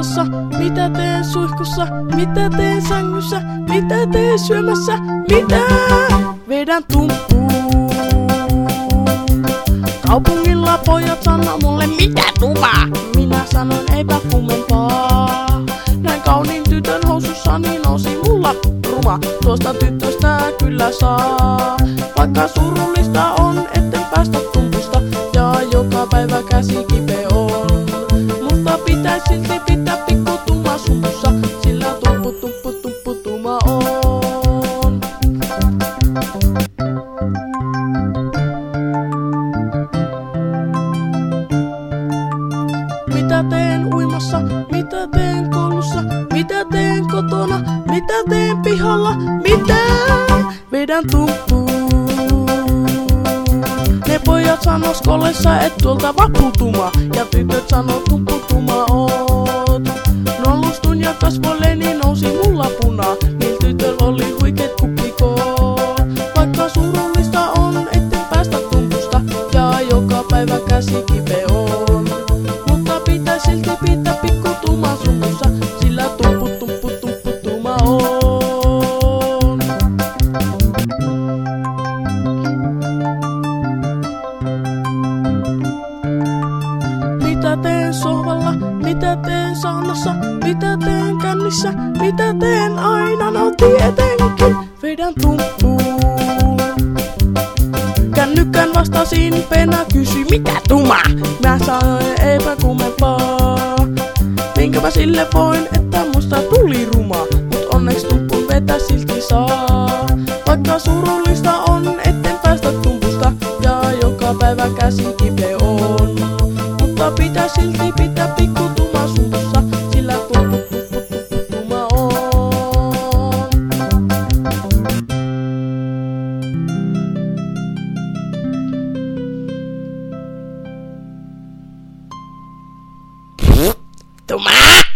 vessassa, mitä teen suihkussa, mitä teen sängyssä, mitä teen syömässä, mitä vedän tumppuun. Kaupungilla pojat sanoo mulle, mitä tuma? Minä sanoin, eipä kummempaa. Näin kauniin tytön housussa, niin nousi mulla ruma. Tuosta tytöstä kyllä saa. Vaikka surullista on, etten päästä tumpusta. Ja joka päivä käsi kipeä on. Mutta pitäis silti pitää pikku tuma sumussa. Sillä tumpu tuma on. Mitä teen uimassa, mitä teen koulussa, mitä teen kotona, mitä teen pihalla, mitä vedän tumppuun. Ne pojat sanoo skolessa, et tuolta vaputuma, ja tytöt sanoo tumputuma oot. Nollustun ja kasvoilleni nousi mulla puna, niillä tytöllä oli huikeet kuppikoot. Vaikka surullista on, etten päästä tumpusta, ja joka päivä käsi kipeä on. Pitäis silti pitää pikku tuma sumussa, sillä tuma on. Mitä teen sohvalla, mitä teen saunassa, mitä teen kännissä, mitä teen aina, no tietenkin vedän tumppuun. Kännykän vastasin, Pena kysyi, mikä tuma? Mä sanoin, eipä kummempaa. Minkäpä sille voin, että musta tuli ruma. Mut onneks tumpun vetä silti saa. Vaikka surullista on, etten päästä tumpusta. Ja joka päivä käsi kipeä on. Mutta pitäis silti pitää pikku tuma sumussa. Sillä tuma on. Tuma!